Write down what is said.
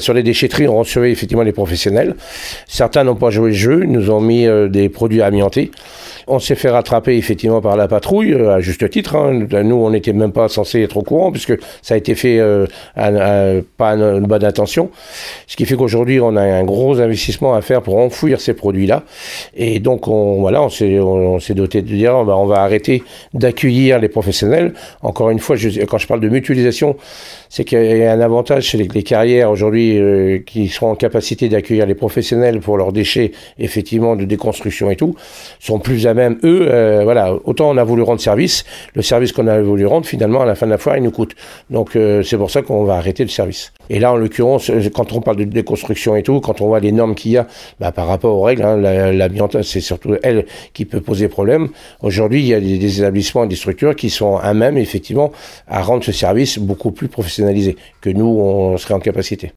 sur les déchetteries, on recevait effectivement les professionnels. Certains n'ont pas joué le jeu, ils nous ont mis des produits amiantés. On s'est fait rattraper effectivement par la patrouille, à juste titre. Nous, on n'était même pas censé être au courant, puisque ça a été fait pas à une bonne intention. Ce qui fait qu'aujourd'hui, on a un gros investissement à faire pour enfouir ces produits-là. Et donc, on s'est doté de dire, on va arrêter d'accueillir les professionnels. Encore une fois, quand je parle de mutualisation, c'est qu'il y a un avantage chez les carrières aujourd'hui qui sont en capacité d'accueillir les professionnels pour leurs déchets, effectivement, de déconstruction et tout, sont plus à même, eux, autant on a voulu rendre service, le service qu'on a voulu rendre, finalement, à la fin de la foire, il nous coûte. Donc, c'est pour ça qu'on va arrêter le service. Et là, en l'occurrence, quand on parle de déconstruction et tout, quand on voit les normes qu'il y a, par rapport aux règles, l'amiante, c'est surtout elle qui peut poser problème. Aujourd'hui, il y a des établissements et des structures qui sont à même, effectivement, à rendre ce service beaucoup plus professionnalisé que nous, on serait en capacité.